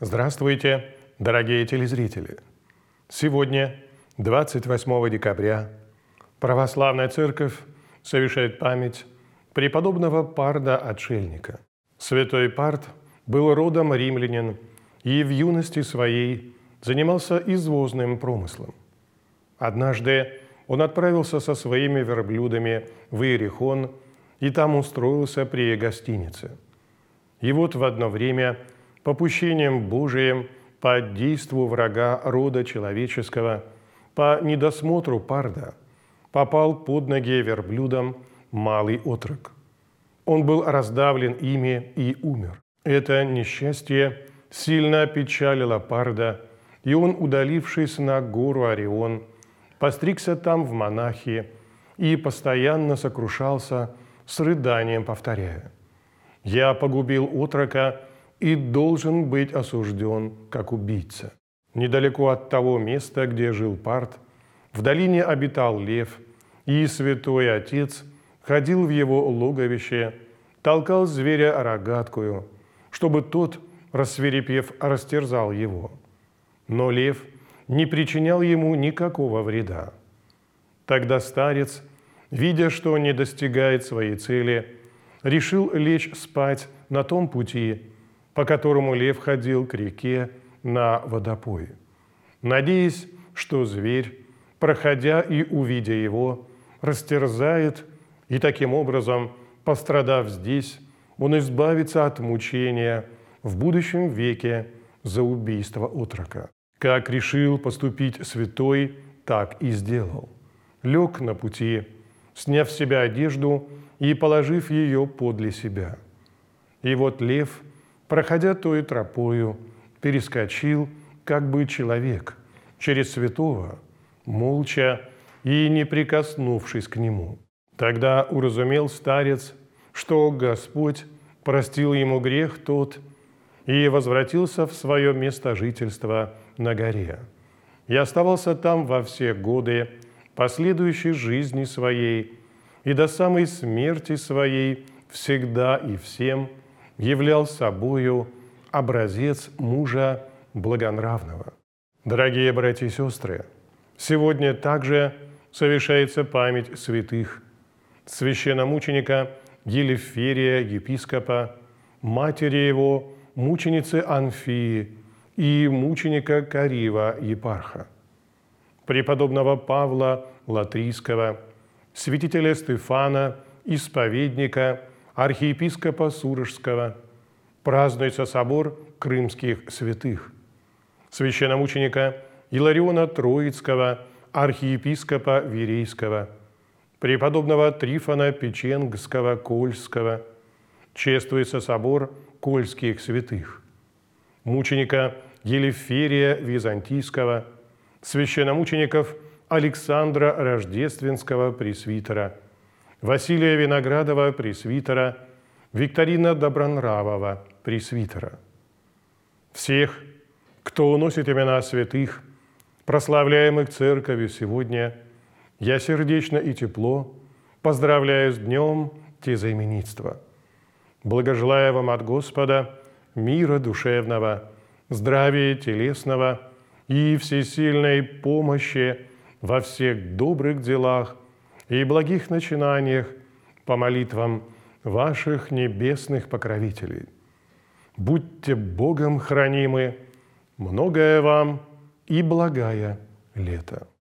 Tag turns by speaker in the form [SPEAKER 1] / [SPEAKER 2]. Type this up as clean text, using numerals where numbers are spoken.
[SPEAKER 1] Здравствуйте, дорогие телезрители! Сегодня, 28 декабря, Православная Церковь совершает память преподобного Парда-отшельника. Святой Пард был родом римлянин и в юности своей занимался извозным промыслом. Однажды он отправился со своими верблюдами в Иерихон и там устроился при гостинице. И вот в одно время попущением Божиим, по действу врага рода человеческого, по недосмотру Парда, попал под ноги верблюдам малый отрок. Он был раздавлен ими и умер. Это несчастье сильно опечалило Парда, и он, удалившись на гору Орион, постригся там в монахи и постоянно сокрушался, с рыданием повторяя: «Я погубил отрока и должен быть осужден как убийца». Недалеко от того места, где жил Пард, в долине обитал лев, и святой отец ходил в его логовище, толкал зверя рогаткою, чтобы тот, рассвирепев, растерзал его. Но лев не причинял ему никакого вреда. Тогда старец, видя, что не достигает своей цели, решил лечь спать на том пути, по которому лев ходил к реке на водопой, надеясь, что зверь, проходя и увидя его, растерзает, и таким образом, пострадав здесь, он избавится от мучения в будущем веке за убийство отрока. Как решил поступить святой, так и сделал. Лег на пути, сняв с себя одежду и положив ее подле себя. И вот лев, проходя той тропою, перескочил, как бы человек, через святого, молча и не прикоснувшись к нему. Тогда уразумел старец, что Господь простил ему грех тот и возвратился в свое место жительства на горе. И оставался там во все годы последующей жизни своей, и до самой смерти своей всегда и всем являл собою образец мужа благонравного. Дорогие братья и сестры, сегодня также совершается память святых: священномученика Елеферия, епископа, матери его, мученицы Анфии, и мученика Карива, епарха, преподобного Павла Латрийского, святителя Стефана, исповедника, архиепископа Сурожского. Празднуется собор крымских святых: священномученика Илариона Троицкого, архиепископа Верейского, преподобного Трифона Печенгского, Кольского. Чествуется собор кольских святых: мученика Елеферия Византийского, священномучеников Александра Рождественского, пресвитера, Василия Виноградова, пресвитера, Викторина Добронравова, пресвитера. Всех, кто носит имена святых, прославляемых Церковью сегодня, я сердечно и тепло поздравляю с днем тезаименитства. Благожелаю вам от Господа мира душевного, здравия телесного и всесильной помощи во всех добрых делах и благих начинаниях по молитвам ваших небесных покровителей. Будьте Богом хранимы, многое вам и благая лето.